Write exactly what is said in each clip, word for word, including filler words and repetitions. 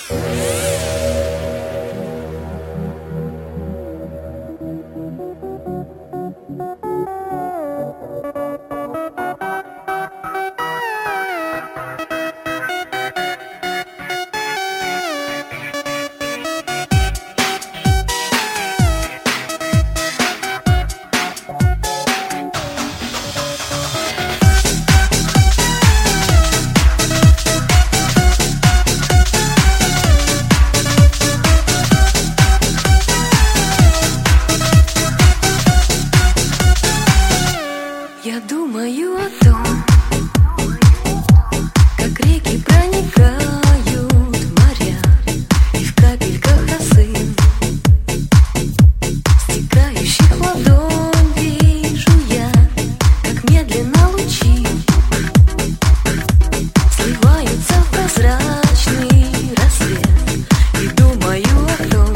Я думаю о том, как реки проникают в моря, и в капельках росы, стекающих в ладонь, вижу я, как медленно лучи сливаются в прозрачный рассвет. И думаю о том,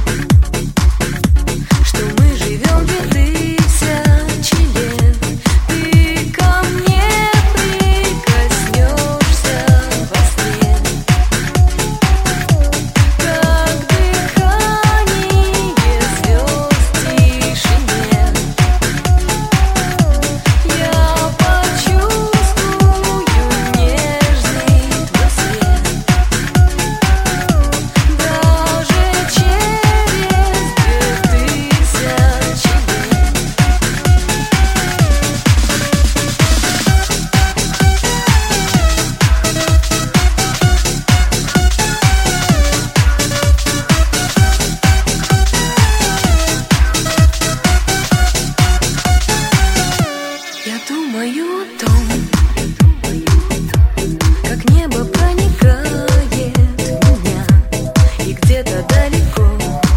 что мы живем две тысячи лет. Думаю о том, как небо проникает в меня, и где-то далеко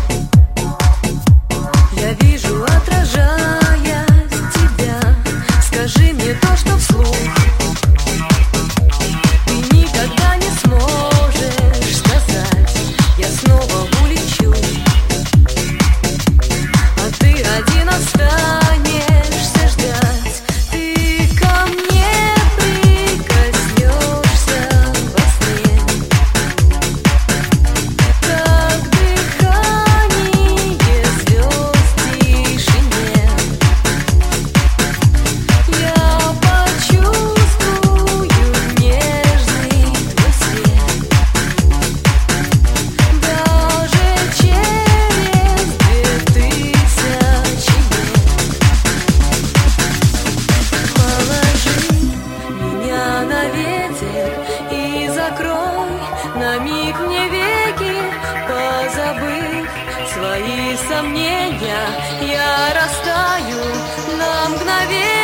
я вижу, отражаясь тебя. Скажи мне то, что вслух ты никогда не сможешь сказать. Я снова улечу, а ты один останешься ждать. И закрой на миг мне веки, позабыв свои сомнения, я растаю на мгновение.